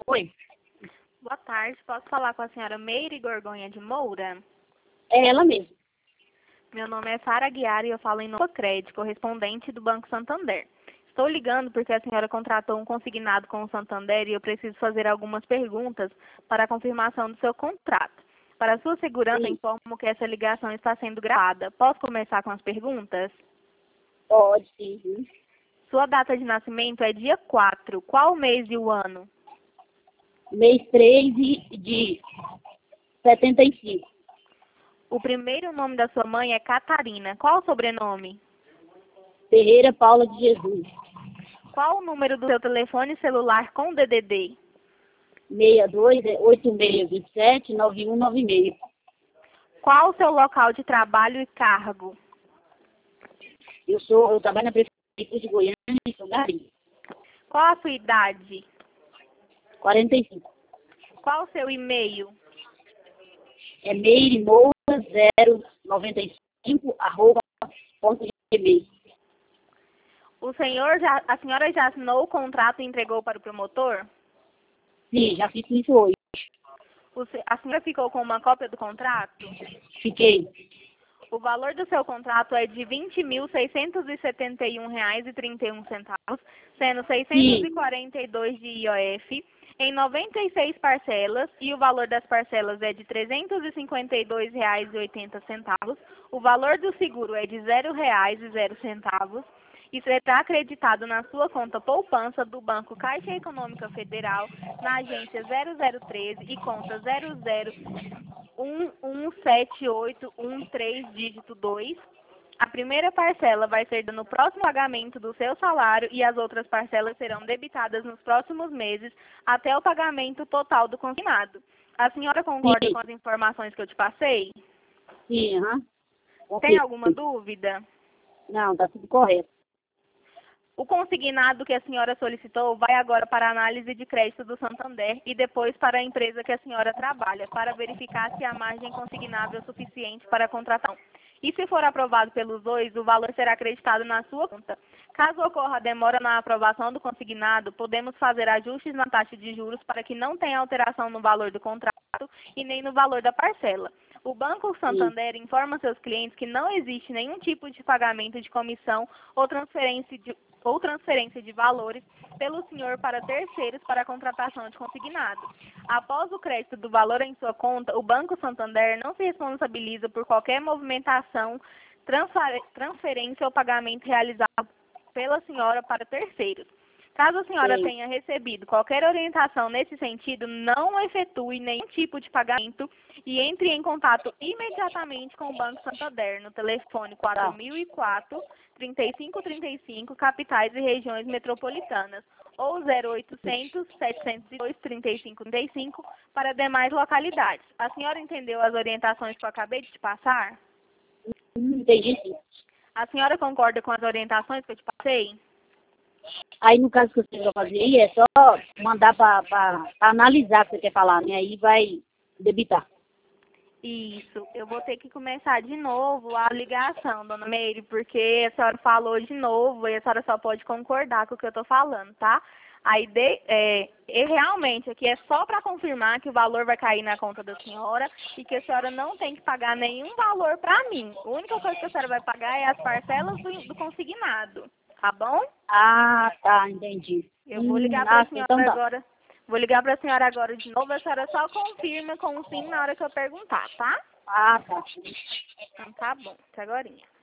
Oi, Boa tarde, posso falar com a senhora Meire Gorgonha de Moura? é ela mesmo. Meu nome é Sara Guiar e eu falo em nome do Crédito, correspondente do Banco Santander. Estou ligando porque a senhora contratou um consignado com o Santander e eu preciso fazer algumas perguntas para a confirmação do seu contrato. Para sua segurança, Sim, informo que essa ligação está sendo gravada. Posso começar com as perguntas? pode sim. Sua data de nascimento é dia 4. Qual o mês e o ano? Mês 3 de 75. O primeiro nome da sua mãe é Catarina. Qual o sobrenome? Ferreira Paula de Jesus. Qual o número do seu telefone celular com DDD? 62 8627 9196. Qual o seu local de trabalho e cargo? Eu trabalho na Prefeitura de Goiânia, em São Gari. Qual a sua idade? 45. Qual o seu e-mail? É meirimoura 095 arroba ponto gmail. A senhora já assinou o contrato e entregou para o promotor? Sim, já fiz isso hoje. A senhora ficou com uma cópia do contrato? Fiquei. O valor do seu contrato é de R$ 20.671,31, sendo Sim, 642 de IOF, em 96 parcelas, e o valor das parcelas é de R$ 352,80. O valor do seguro é de R$ 0,00 e será acreditado na sua conta poupança do Banco Caixa Econômica Federal, na agência 0013 e conta 00117813 dígito 2. A primeira parcela vai ser no próximo pagamento do seu salário e as outras parcelas serão debitadas nos próximos meses até o pagamento total do consignado. A senhora concorda sim, com as informações que eu te passei? sim, aham. Tem Ok. alguma dúvida? Não, tá tudo correto. O consignado que a senhora solicitou vai agora para a análise de crédito do Santander e depois para a empresa que a senhora trabalha, para verificar se a margem consignável é suficiente para a contratação. E se for aprovado pelos dois, o valor será acreditado na sua conta. Caso ocorra demora na aprovação do consignado, podemos fazer ajustes na taxa de juros para que não tenha alteração no valor do contrato e nem no valor da parcela. O Banco Sim, Santander informa seus clientes que não existe nenhum tipo de pagamento de comissão ou transferência de valores pelo senhor para terceiros para a contratação de consignado. Após o crédito do valor em sua conta, o Banco Santander não se responsabiliza por qualquer movimentação, transferência ou pagamento realizado pela senhora para terceiros. Caso a senhora sei. tenha recebido qualquer orientação nesse sentido, não efetue nenhum tipo de pagamento e entre em contato imediatamente com o Banco Santander no telefone Tá. 4004 3535, capitais e regiões metropolitanas, ou 0800 702 3535 para demais localidades. A senhora entendeu as orientações que eu acabei de te passar? Entendi sim. A senhora concorda com as orientações que eu te passei? Aí, no caso que você vai fazer aí, é só mandar para analisar o que você quer falar, né? Aí vai debitar. Isso, eu vou ter que começar de novo a ligação, dona Meire, porque a senhora falou de novo e a senhora só pode concordar com o que eu estou falando, tá? E realmente aqui é só para confirmar que o valor vai cair na conta da senhora e que a senhora não tem que pagar nenhum valor para mim. A única coisa que a senhora vai pagar é as parcelas do consignado, tá bom? Ah, tá, entendi. Eu vou ligar para a senhora Então tá. agora. Vou ligar para a senhora agora de novo, a senhora só confirma com o sim na hora que eu perguntar, tá? Ah, tá. Então tá bom, até agorinha.